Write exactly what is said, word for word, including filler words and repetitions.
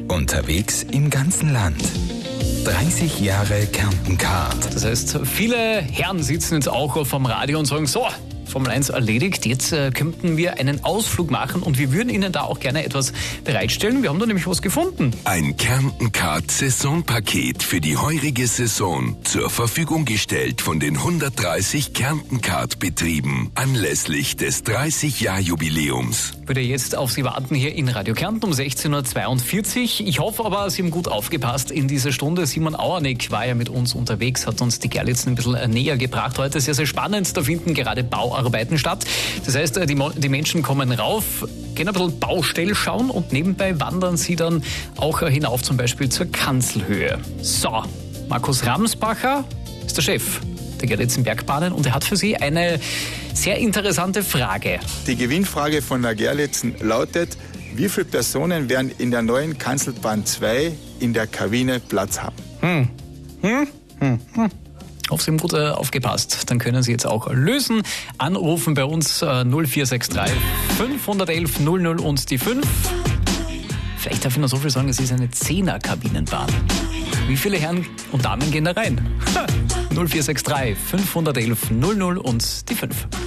Unterwegs im ganzen Land. dreißig Jahre Kärnten-Card. Das heißt, viele Herren sitzen jetzt auch vom Radio und sagen, so, Formel eins erledigt, jetzt äh, könnten wir einen Ausflug machen und wir würden Ihnen da auch gerne etwas bereitstellen. Wir haben da nämlich was gefunden. Ein Kärnten-Card-Saisonpaket für die heurige Saison zur Verfügung gestellt von den hundertdreißig Kärnten-Card-Betrieben anlässlich des dreißig-Jahr-Jubiläums. Würde jetzt auf Sie warten hier in Radio Kärnten um sechzehn Uhr zweiundvierzig. Ich hoffe aber, Sie haben gut aufgepasst in dieser Stunde. Simon Auernick war ja mit uns unterwegs, hat uns die Gerlitzen ein bisschen näher gebracht. Heute sehr, sehr spannend. Da finden gerade Bauarbeiten statt. Das heißt, die, die Menschen kommen rauf, gehen ein bisschen Baustelle schauen und nebenbei wandern sie dann auch hinauf, zum Beispiel zur Kanzelhöhe. So, Markus Ramsbacher ist der Chef der Gerlitzen Bergbahnen und er hat für Sie eine sehr interessante Frage. Die Gewinnfrage von der Gerlitzen lautet: Wie viele Personen werden in der neuen Kanzelbahn zwei in der Kabine Platz haben? Hm. Hm? Hm. Hm. Auf Sie haben gut äh, aufgepasst. Dann können Sie jetzt auch lösen. Anrufen bei uns äh, null vier sechs drei fünf eins eins null null und die fünf. Vielleicht darf ich noch so viel sagen, es ist eine Zehner-Kabinenbahn. Wie viele Herren und Damen gehen da rein? null vier sechs drei fünf eins eins null null und die fünf.